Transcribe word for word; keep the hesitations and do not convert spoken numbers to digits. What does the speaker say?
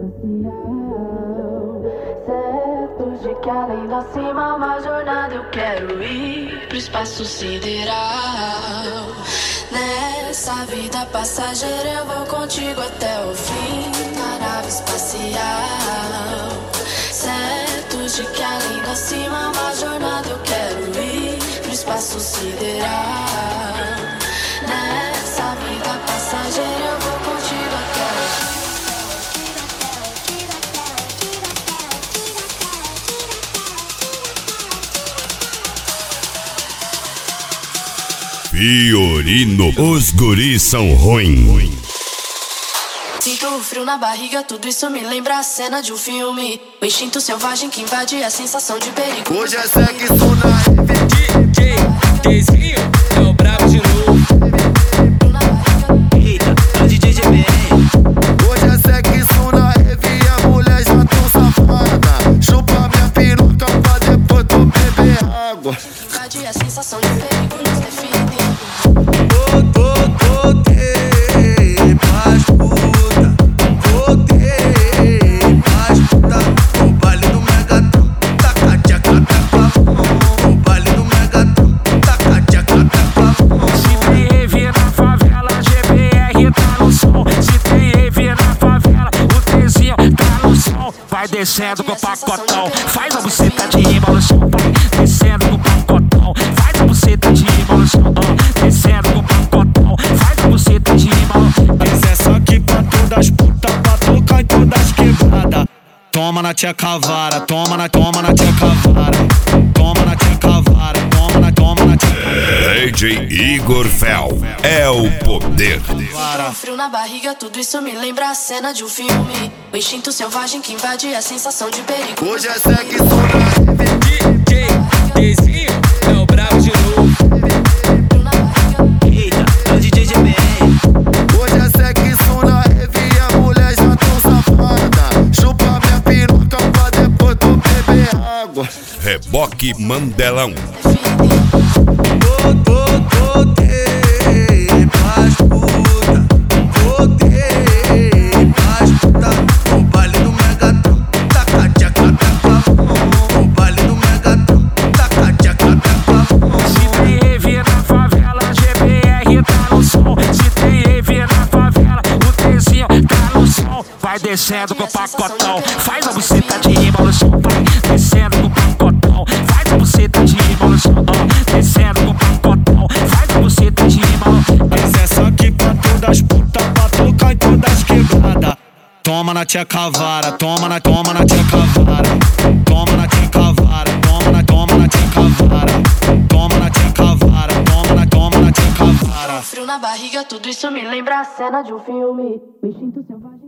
Certo de que além da cima uma jornada eu quero ir pro espaço sideral. Nessa vida passageira eu vou contigo até o fim na nave espacial. Certo de que além da cima uma jornada eu quero ir pro espaço sideral. Nessa vida passageira eu vou contigo até o fim. Fiorino, os guris são ruins. Sinto o frio na barriga, tudo isso me lembra a cena de um filme. O instinto selvagem que invade a sensação de perigo. Hoje é sexo na D J Dzinho, é o brabo de novo. Eita, é o D J G B R. Hoje é sexo na rave e a mulher já tão safada. Chupa minha piroca pra depois tu beber água. Invade a sensação de perigo, nos define. Vai descendo com o pacotão, faz a buceta de rima no chão. Vai descendo com o pacotão, faz a buceta de rima no chão. Descendo com o pacotão, faz a buceta de rima no chão. Mas é só aqui pra todas putas, pra tocar em todas quebradas. Toma na tia cavara, toma na, toma na tia cavara. Toma na tia cavara, toma na, toma na tia cavara. D J Igor Fel é o poder. Um frio na barriga, tudo isso me lembra a cena de um filme. O instinto selvagem que invade a sensação de perigo. Hoje é sexo na rave. D J Dzinho, é o brabo de novo. Eita, é o D J G B R. Hoje é sexo na rave e a mulher já tão safada. Chupa minha piroca pra depois tu beber água. Reboque Mandelão. Vai descendo com o pacotão, faz a buceta de rima no chão. Vai descendo com o pacotão, faz a buceta de rima no chão. Descendo com o pacotão, faz a buceta de rima no chão. Mas é só aqui pra todas putas, pra tocar em todas quebradas. Toma na tia cavara, toma na, toma na tia cavara. Toma na tia cavara, toma na, toma na tia cavara. Toma na tia cavara, toma na, toma na tia cavara. Frio na barriga, tudo isso me lembra a cena de um filme. O instinto selvagem.